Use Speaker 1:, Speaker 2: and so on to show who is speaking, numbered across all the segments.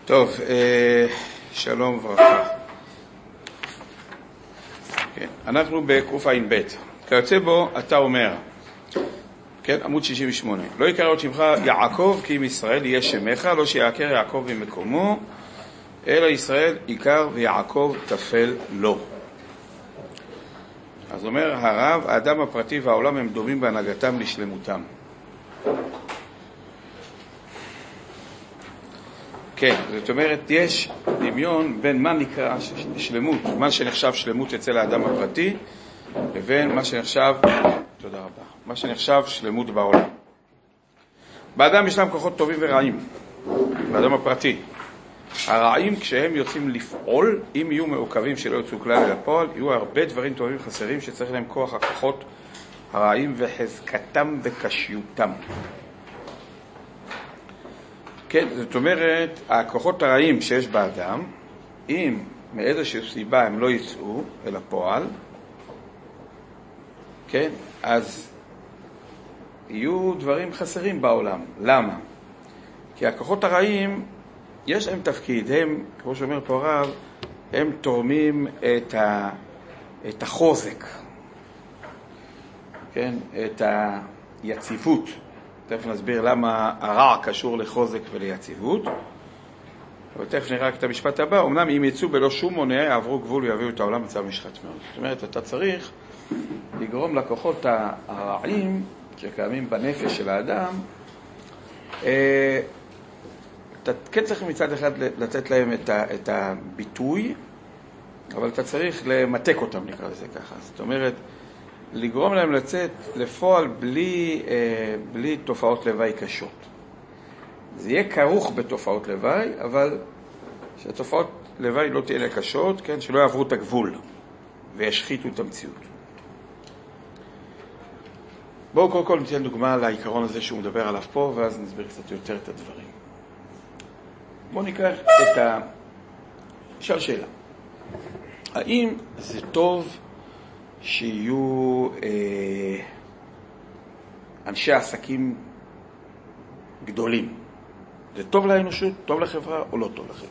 Speaker 1: טוב, שלום וברכה. כן, אנחנו בקע"ב. כיוצא בו אתה אומר, כן, עמוד 68. לא יקרא עוד שמך יעקב כי אם ישראל יהיה שמך, לא שיעקר יעקב ממקומו, אלא ישראל עיקר ויעקב תפל לו. אז אומר הרב, האדם הפרטי והעולם הם דומים בהנהגתם לשלמותם. כן, זאת אומרת, יש דמיון בין מה נקרא שלמות, מה שנחשב שלמות אצל האדם הפרטי, לבין מה שנחשב, תודה רבה, מה שנחשב שלמות בעולם. באדם ישנם כוחות טובים ורעים, באדם הפרטי. הרעים כשהם יוצאים לפעול, אם יהיו מעוקבים שלא יוצאו כלל אל הפועל, יהיו הרבה דברים טובים חסרים שצריך להם כוח הכוחות הרעים וחזקתם וקשיותם. כן, זאת אומרת, הכוחות הרעים שיש באדם, אם מאיזושהי סיבה הם לא יצאו אל הפועל, כן, אז יהיו דברים חסרים בעולם. למה? כי הכוחות הרעים, יש להם תפקיד, הם, כמו שאומר פה הרב, הם תורמים את החוזק, כן, את היציבות. תכף נסביר למה הרע קשור לחוזק וליציבות. אבל תכף נראה את המשפט הבא. אמנם אם יצאו בלא שום מונע, יעברו גבול ויביאו את העולם מצב משחת מאוד. זאת אומרת, אתה צריך לגרום לכוחות הרעים שקיימים בנפש של האדם, אתה כן צריך מצד אחד לתת להם את הביטוי, אבל אתה צריך למתק אותם, נקרא לזה ככה. זאת אומרת, לגרום להם לצאת לפועל בלי תופעות לוואי קשות. זה יהיה כרוך בתופעות לוואי, אבל שהתופעות לוואי לא תהיה קשות, כן? שלא יעברו את הגבול וישחיתו את המציאות. בואו קודם כל ניתן דוגמה לעיקרון הזה שהוא מדבר עליו פה, ואז נסביר קצת יותר את הדברים. בואו ניקח נשאל שאלה. האם זה טוב שיהיו אנשי עסקים גדולים? זה טוב לאנושות, טוב לחברה או לא טוב לחברה?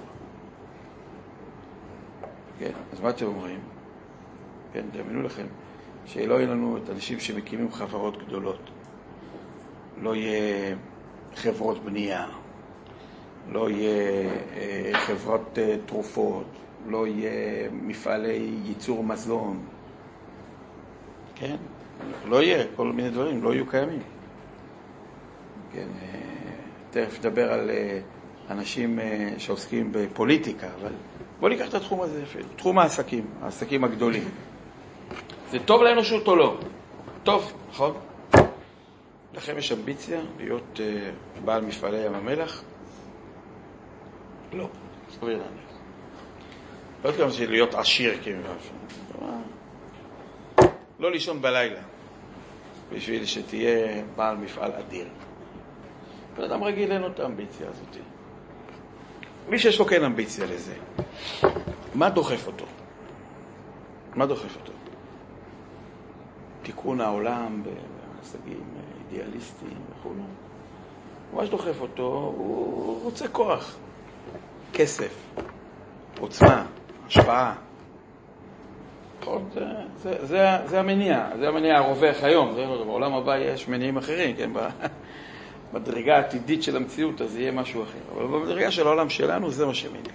Speaker 1: כן, אז מה אתם אומרים? כן, דמיינו לכם שלא יהיו לנו את אנשים שמקימים חברות גדולות, לא יהיה חברות בנייה, לא יהיה חברות תרופות, לא יהיה מפעלי ייצור מזון, כן? לא יהיה, כל מיני דברים לא יהיו קיימים. כן, תכף נדבר על אנשים שעוסקים בפוליטיקה, אבל בוא ניקח את התחום הזה, תחום העסקים הגדולים. זה טוב לאנושות או לא? טוב, נכון? לכם יש אמביציה להיות בעל מפעלי ים המלח? לא. סביר להניח. לא יודעת גם להיות עשיר כמובן. לא לישון בלילה, בשביל שתהיה בעל מפעל אדיר. בן אדם רגיל אין את האמביציה הזאת. מי שיש לו כן אמביציה לזה, מה דוחף אותו? מה דוחף אותו? תיקון העולם בהשגים אידיאליסטיים וכו'. מה שדוחף אותו, הוא רוצה כוח, כסף, עוצמה, השפעה. זה המניע, זה המניע הרווח היום. בעולם הבא יש מניעים אחרים, כן? בדרגה העתידית של המציאות, אז יהיה משהו אחר. אבל בדרגה של העולם שלנו, זה מה שמניע.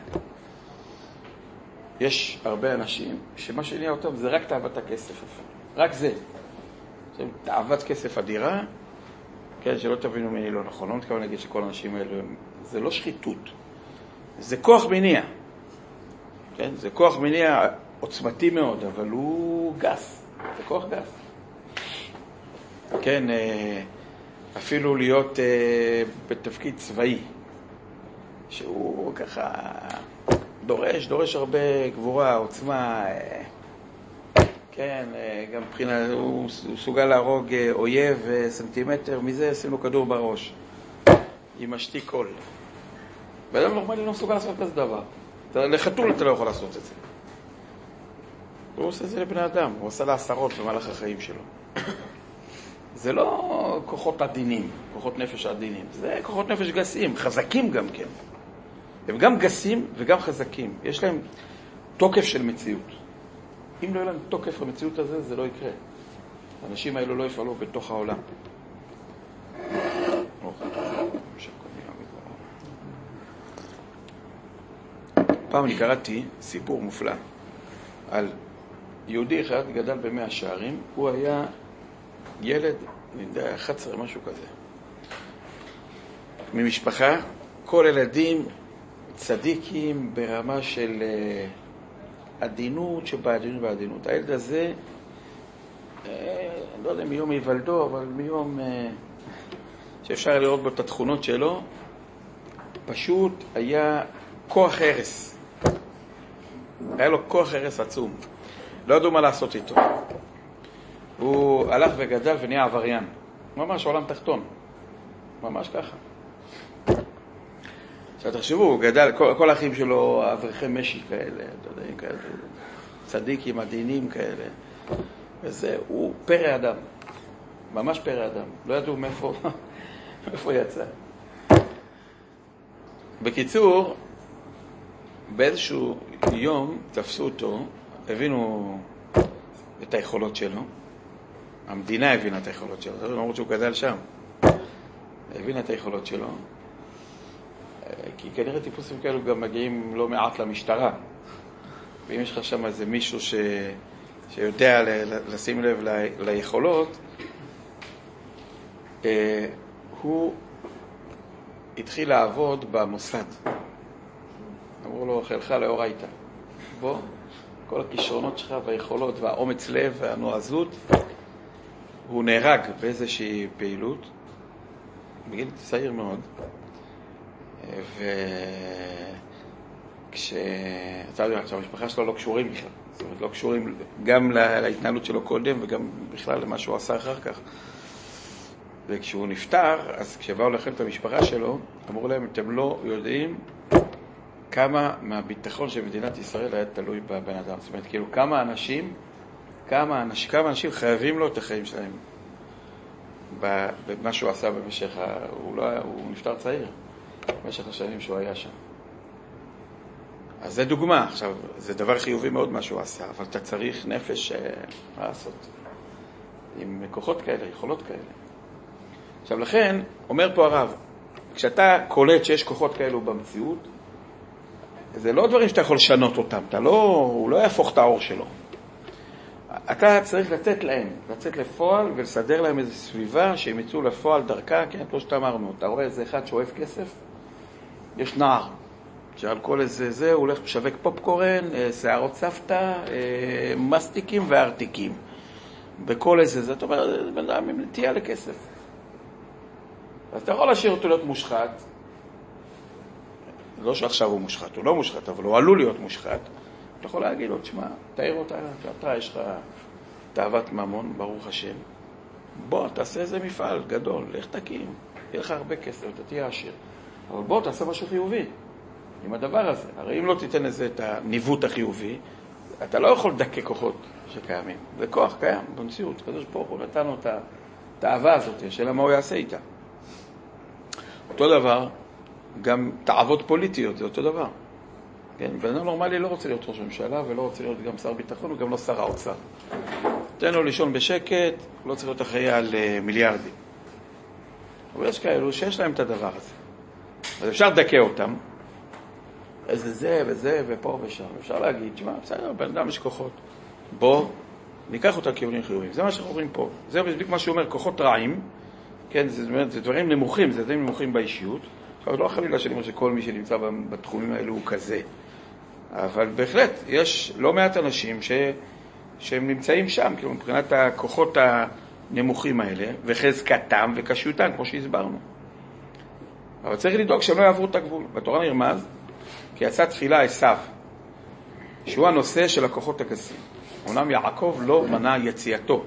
Speaker 1: יש הרבה אנשים שמה שמניע אותם זה רק תאוות הכסף. רק זה. תאוות כסף אדירה, כן, שלא תבינו ממני לא נכון. לא מתכוון להגיד שכל האנשים האלה, זה לא שחיתות. זה כוח מניע. כן? זה כוח מניע עוצמתי מאוד, אבל הוא גס. זה כוח גס. כן, אפילו להיות בתפקיד צבאי, שהוא ככה דורש הרבה גבורה, עוצמה, כן, גם מבחינה, הוא סוגל להרוג אויב סנטימטר, מזה עשינו כדור בראש, עם משתיק קול. ואדם נורמלי לא מסוגל לעשות כזה דבר. לחתול אתה לא יכול לעשות את זה. הוא עושה את זה לבני אדם, הוא עושה לעשרות במהלך החיים שלו. זה לא כוחות עדינים, כוחות נפש עדינים, זה כוחות נפש גסים, חזקים גם כן. הם גם גסים וגם חזקים. יש להם תוקף של מציאות. אם לא יהיה להם תוקף המציאות הזה, זה לא יקרה. האנשים האלו לא יפעלו בתוך העולם. פעם אני קראתי סיפור מופלא על יהודי אחד גדל ב100 שערים. הוא היה ילד, אני יודע, 11, משהו כזה. ממשפחה, כל ילדים צדיקים ברמה של עדינות שבעדינות. הילד הזה, לא יודע מיום היוולדו, אבל מיום שאפשר לראות בו את התכונות שלו, פשוט היה כוח הרס. היה לו כוח הרס עצום. לא ידעו מה לעשות איתו. הוא הלך וגדל ונהיה עבריין. ממש עולם תחתון. ממש ככה. עכשיו תחשבו, הוא גדל, כל האחים שלו אברכי משי כאלה, אתה יודע, כאלה, צדיקים, עדינים כאלה. וזה, הוא פרא אדם. ממש פרא אדם. לא ידעו מאיפה יצא. בקיצור, באיזשהו יום תפסו אותו, הבינו את היכולות שלו. המדינה הבינה את היכולות שלו. למרות שהוא גדל שם. הבינה את היכולות שלו. כי כנראה טיפוסים כאלו גם מגיעים לא מעט למשטרה. ואם יש לך שם איזה מישהו שיודע לשים לב ליכולות, הוא התחיל לעבוד במוסד. אמרו לו, חלך לאורייתא. בוא, כל הכישרונות שלך והיכולות והאומץ לב והנועזות, הוא נהרג באיזושהי פעילות, בגיל צעיר מאוד. אתה יודע, המשפחה שלו לא קשורים בכלל. זאת אומרת, לא קשורים גם להתנהלות שלו קודם וגם בכלל למה שהוא עשה אחר כך. וכשהוא נפטר, אז כשבאו לכם את המשפחה שלו, אמרו להם, אתם לא יודעים כמה מהביטחון של מדינת ישראל היה תלוי בבן אדם. זאת אומרת, כאילו, כמה אנשים חייבים לו את החיים שלהם במה שהוא עשה במשך, הוא נפטר צעיר, במשך השנים שהוא היה שם. אז זה דוגמה. עכשיו, זה דבר חיובי מאוד מה שהוא עשה, אבל אתה צריך נפש, מה לעשות? עם כוחות כאלה, יכולות כאלה. עכשיו, לכן, אומר פה הרב, כשאתה קולט שיש כוחות כאלו במציאות, זה לא דברים שאתה יכול לשנות אותם, הוא לא יהפוך את האור שלו. אתה צריך לתת להם, לצאת לפועל ולסדר להם איזו סביבה שהם יצאו לפועל דרכה, כן, כמו שאתה אמרנו, אתה רואה איזה אחד שאוהב כסף, יש נער, שעל כל איזה זה הוא הולך משווק פופקורן, שערות סבתא, מסטיקים וארטיקים. בכל איזה זה, אתה אומר, זה בן אדם עם נטייה לכסף. אז אתה יכול להשאיר אותו להיות מושחת, לא שעכשיו הוא מושחת, הוא לא מושחת, אבל הוא עלול להיות מושחת. אתה יכול להגיד לו, תשמע, תאיר אותה, אתה יש לך תאוות ממון, ברוך השם. בוא, תעשה איזה מפעל גדול, לך תקים, יהיה לך הרבה כסף, אתה תהיה עשיר. אבל בוא, תעשה משהו חיובי עם הדבר הזה. הרי אם לא תיתן לזה את הניווט החיובי, אתה לא יכול לדכא כוחות שקיימים. זה כוח קיים במציאות. קדוש ברוך הוא נתנו את האהבה הזאת, השאלה מה הוא יעשה איתה. אותו דבר, גם תאוות פוליטיות, זה אותו דבר. כן, בן אדם נורמלי לא רוצה להיות ראש ממשלה, ולא רוצה להיות גם שר ביטחון, וגם לא שר האוצר. תן לו לישון בשקט, לא צריך להיות אחראי על מיליארדים. אבל יש כאלו שיש להם את הדבר הזה. אז אפשר לדכא אותם, איזה זה וזה ופה ושם. אפשר להגיד, שמה, בסדר, בן אדם יש כוחות. בוא, ניקח אותה כיוונים חיוביים. זה מה שאנחנו רואים פה. זה בדיוק מה שאומר, כוחות רעים, כן, זה דברים נמוכים, זה דברים נמוכים באישיות. עכשיו, לא חלילה שאני אומר שכל מי שנמצא בתחומים האלו הוא כזה. אבל בהחלט, יש לא מעט אנשים שהם נמצאים שם, כאילו מבחינת הכוחות הנמוכים האלה, וחזקתם וקשיותם, כמו שהסברנו. אבל צריך לדאוג שהם לא יעברו את הגבול. בתורה נרמז, כי יצא תחילה עשיו, שהוא הנושא של הכוחות הגסים. אומנם יעקב לא מנע יציאתו,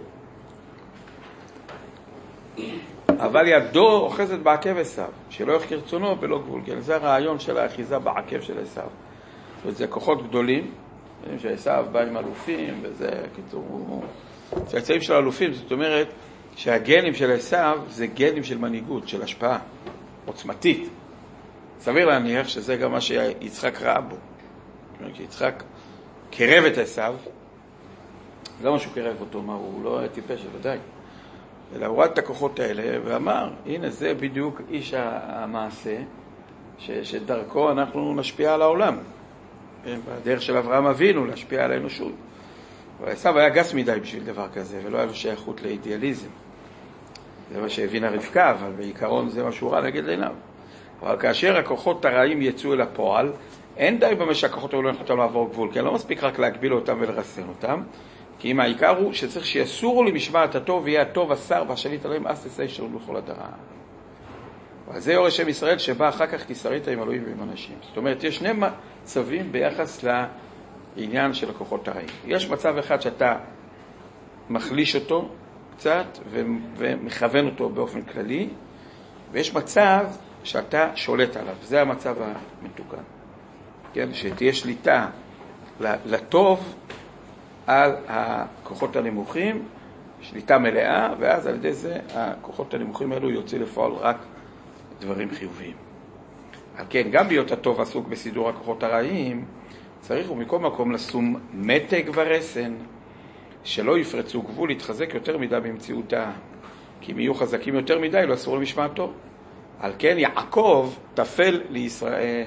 Speaker 1: אבל ידו אוחזת בעקב עשיו, שלא יחקר רצונו בלא גבול. כן, זה הרעיון של האחיזה בעקב של עשיו. זאת אומרת, זה כוחות גדולים, שעשיו בא עם אלופים, וזה, קיצור, זה הצעים של אלופים. זאת אומרת, שהגנים של עשיו זה גנים של מנהיגות, של השפעה עוצמתית. סביר להניח שזה גם מה שיצחק ראה בו. כי יצחק קרב את עשיו, זה מה שהוא קרב אותו, הוא לא היה טיפש, ודאי. אלא הוא ראה את הכוחות האלה ואמר, הנה זה בדיוק איש המעשה, שדרכו אנחנו נשפיע על העולם. בדרך של אברהם אבינו להשפיע על האנושות. ועשיו היה גס מדי בשביל דבר כזה, ולא היה לו שייכות לאידיאליזם. זה מה שהבינה רבקה, אבל בעיקרון זה מה שהוא ראה נגד עיניו. אבל כאשר הכוחות הרעים יצאו אל הפועל, אין די במה שהכוחות האלה לא יכולים לעבור גבול, כי לא מספיק רק להגביל אותם ולרסן אותם, כי אם העיקר הוא שצריך שיסורו למשמעת הטוב, ויהיה הטוב השר והשליט עליהם, אז תעשה ישרות בכל הדרה. וזה יורש שם ישראל שבא אחר כך תשרית עם אלוהים ועם אנשים. זאת אומרת, יש שני מצבים ביחס לעניין של הכוחות הרעים. יש מצב אחד שאתה מחליש אותו קצת ומכוון אותו באופן כללי, ויש מצב שאתה שולט עליו. זה המצב המתוקן. כן? שתהיה שליטה לטוב על הכוחות הנמוכים, שליטה מלאה, ואז על ידי זה הכוחות הנמוכים האלו יוצאים לפועל רק דברים חיוביים. על כן, גם להיות הטוב עסוק בסידור הכוחות הרעים, צריך ומכל מקום לשום מתג ורסן, שלא יפרצו גבול, להתחזק יותר מדי במציאותה, כי אם יהיו חזקים יותר מדי, לא אסור למשמעתו. על כן, יעקב תפל לישראל.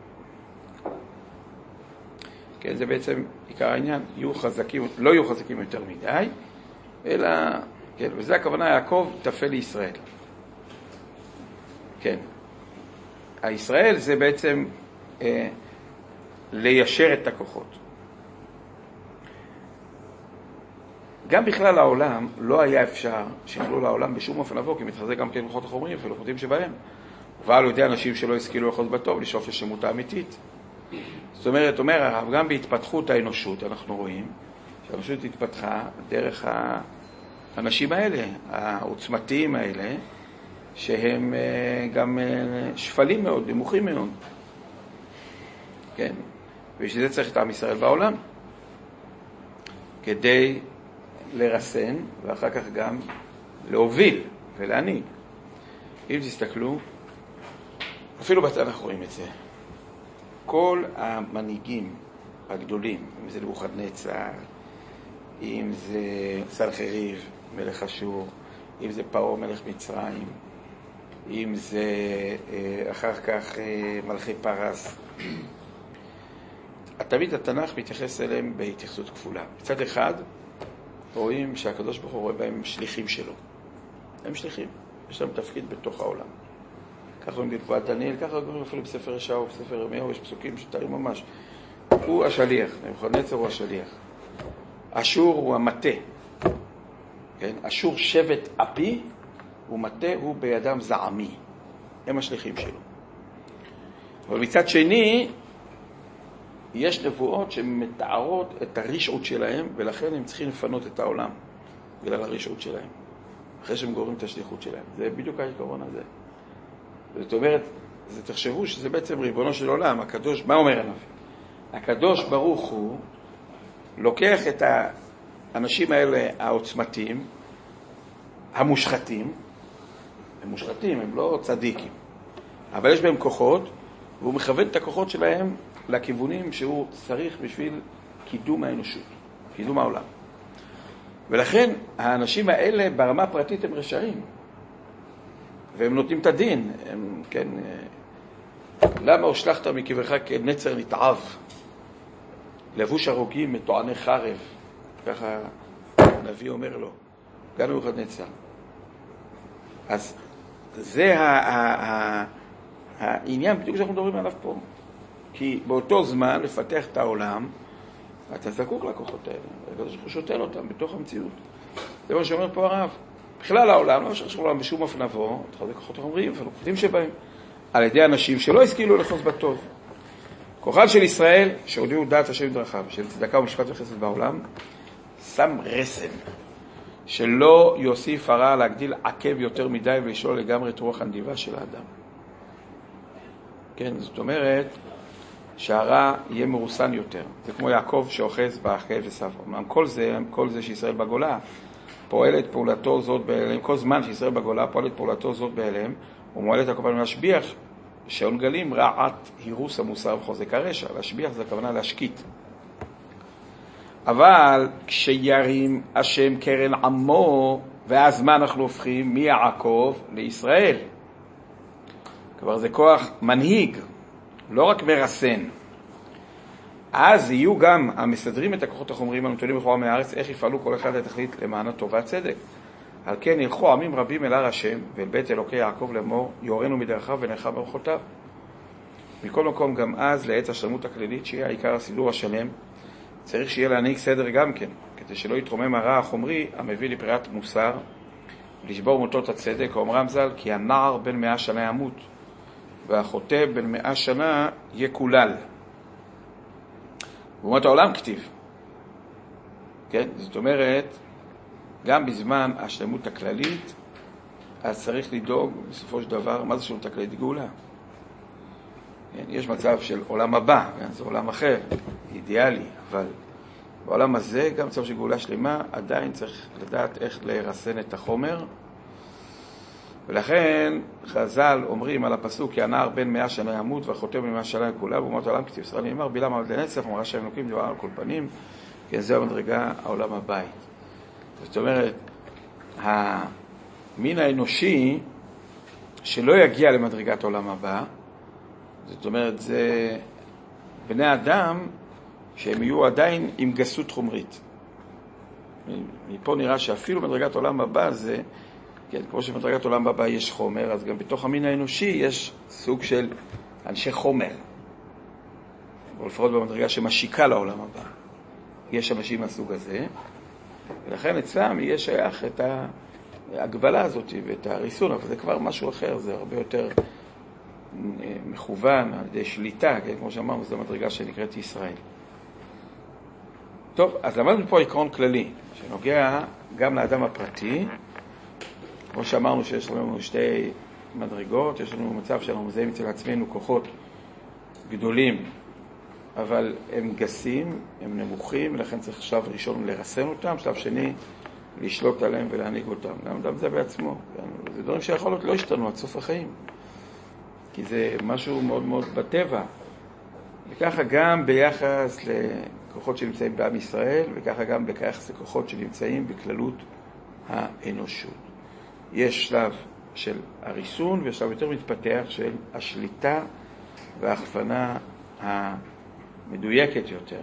Speaker 1: כן, זה בעצם עיקר העניין, לא יהיו חזקים יותר מדי, אלא, כן, וזה הכוונה, יעקב תפל לישראל. כן. הישראל זה בעצם ליישר את הכוחות. גם בכלל העולם לא היה אפשר שיכלו לעולם בשום אופן לבוא, כי מתחזק גם כן כוחות החומריים ולכותים שבהם. ועל ידי אנשים שלא השכילו לאחוז בטוב, לשאוף לשמות האמיתית. זאת אומרת, אומר הרב, גם בהתפתחות האנושות אנחנו רואים שהאנושות התפתחה דרך האנשים האלה, העוצמתיים האלה, שהם גם שפלים מאוד, נמוכים מאוד. כן? ושזה צריך את עם ישראל בעולם, כדי לרסן, ואחר כך גם להוביל ולהנהיג. אם תסתכלו, אפילו בתנ"ך רואים את זה. כל המנהיגים הגדולים, אם זה נבוכדנצר, אם זה סנחריב, מלך אשור, אם זה פרעה מלך מצרים, אם זה אחר כך מלכי פרס. תמיד התנ"ך מתייחס אליהם בהתייחסות כפולה. מצד אחד, רואים שהקדוש ברוך הוא רואה בהם שליחים שלו. הם שליחים, יש להם תפקיד בתוך העולם. ככה רואים בנבואת דניאל, ככה רואים אפילו בספר ישעיהו, בספר ירמיהו, יש פסוקים שתארים ממש. הוא השליח, נבוכדנצר הוא השליח. אשור הוא המטה. כן? אשור שבט אפי, ומטה הוא בידם זעמי. הם השליחים שלו. אבל מצד שני, יש נבואות שמתארות את הרשעות שלהם, ולכן הם צריכים לפנות את העולם בגלל הרשעות שלהם. אחרי שהם גורמים את השליחות שלהם. זה בדיוק העיקרון הזה. זאת אומרת, תחשבו שזה בעצם ריבונו של עולם. הקדוש, מה אומר הנביא? הקדוש ברוך הוא לוקח את האנשים האלה העוצמתיים, המושחתים, הם מושחתים, הם לא צדיקים, אבל יש בהם כוחות, והוא מכוון את הכוחות שלהם לכיוונים שהוא צריך בשביל קידום האנושות, קידום העולם. ולכן האנשים האלה ברמה הפרטית הם רשעים, והם נותנים את הדין. הם, כן, למה הושלכת מקברך כנצר נתעב, לבוש הרוגים מטועני חרב, ככה הנביא אומר לו, גם נבוכדנצר. אז זה העניין בדיוק שאנחנו מדברים עליו פה. כי באותו זמן לפתח את העולם, אתה זקוק לכוחות האלה, הקדוש ברוך הוא שותל אותם בתוך המציאות. זה מה שאומר פה הרב. בכלל העולם, לא שחשוב לעולם בשום אופן לבוא, תחזק כוחות החומריים ולכותים שבהם, על ידי אנשים שלא השכילו לחוץ בטוב. כוחן של ישראל, שהודיעו דעת השם דרכיו, של צדקה ומשפט וחסד בעולם, שם רסן, שלא יוסיף הרע להגדיל עקב יותר מדי ולשלול לגמרי את רוח הנדיבה של האדם. כן, זאת אומרת שהרע יהיה מרוסן יותר. זה כמו יעקב שאוחז בעקב עשיו. כל זה שישראל בגולה פועלת פעולתו זאת בהיעלם, כל זמן שישראל בגולה פועלת פעולתו זאת בהיעלם, ומועלת הקורבן משביח שאול גלים רעת הירוס המוסר וחוזק הרשע. להשביח זה הכוונה להשקיט. אבל כשירים השם קרן עמו, ואז מה אנחנו הופכים? מיעקב לישראל. כבר זה כוח מנהיג, לא רק מרסן. אז יהיו גם המסדרים את הכוחות החומריים הנתונים לכאורה מהארץ, איך יפעלו כל אחד לתכלית למען הטובה צדק. על כן ילכו עמים רבים אל הר השם ואל בית אלוקי יעקב לאמור, יורנו מדרכיו ונלכה באורחותיו. מכל מקום גם אז לעת השלמות הכללית, שיהיה העיקר הסידור השלם, צריך שיהיה להנהיג סדר גם כן, כדי שלא יתרומם הרע החומרי המביא לפריעת מוסר, ולשבור מוטות הצדק. אומרם ז"ל, כי הנער בן 100 שנה ימות, והחוטא בן 100 שנה יקולל. ואומות העולם כתיב. כן? זאת אומרת, גם בזמן השלמות הכללית, אז צריך לדאוג בסופו של דבר, מה זה שלמות הכללית? גאולה. כן? יש מצב של עולם הבא, כן? זה עולם אחר, אידיאלי, אבל בעולם הזה, גם מצב של גאולה שלמה, עדיין צריך לדעת איך לרסן את החומר. ולכן חז"ל אומרים על הפסוק, כי הנער בן 100 שנה ימות והחוטא בן 100 שנה יקולל, ואומות העולם כתיב. ישראל נאמר, בלעם עמד לנצח, אמרה השם אלוקים דבר על כל פנים, כן, זו המדרגה העולם הבית. זאת אומרת, המין האנושי שלא יגיע למדרגת העולם הבא, זאת אומרת, זה בני אדם שהם יהיו עדיין עם גסות חומרית. מפה נראה שאפילו מדרגת העולם הבא זה, כן, כמו שבמדרגת העולם הבא יש חומר, אז גם בתוך המין האנושי יש סוג של אנשי חומר. או לפחות במדרגה שמשיקה לעולם הבא. יש אנשים מהסוג הזה, ולכן אצלם יהיה שייך את ההגבלה הזאת ואת הריסון, אבל זה כבר משהו אחר, זה הרבה יותר מכוון על ידי שליטה, כן? כמו שאמרנו, זו מדרגה שנקראת ישראל. טוב, אז למדנו פה עקרון כללי, שנוגע גם לאדם הפרטי, כמו שאמרנו שיש לנו שתי מדרגות, יש לנו מצב שאנחנו מזהים אצל עצמנו כוחות גדולים, אבל הם גסים, הם נמוכים, ולכן צריך שלב ראשון לרסן אותם, שלב שני לשלוט עליהם ולהנהיג אותם. גם אדם זה בעצמו. זה דברים שיכול להיות לא השתנו עד סוף החיים, כי זה משהו מאוד מאוד בטבע. וככה גם ביחס לכוחות שנמצאים בעם ישראל, וככה גם ביחס לכוחות שנמצאים בכללות האנושות. יש שלב של הריסון, ויש שלב יותר מתפתח של השליטה וההכוונה המדויקת יותר.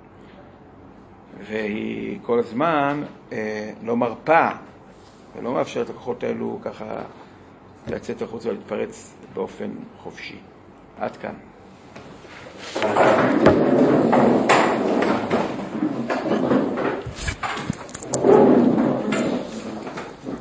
Speaker 1: והיא כל הזמן לא מרפה, ולא מאפשרת לכוחות האלו ככה לצאת החוץ ולהתפרץ באופן חופשי. עד כאן.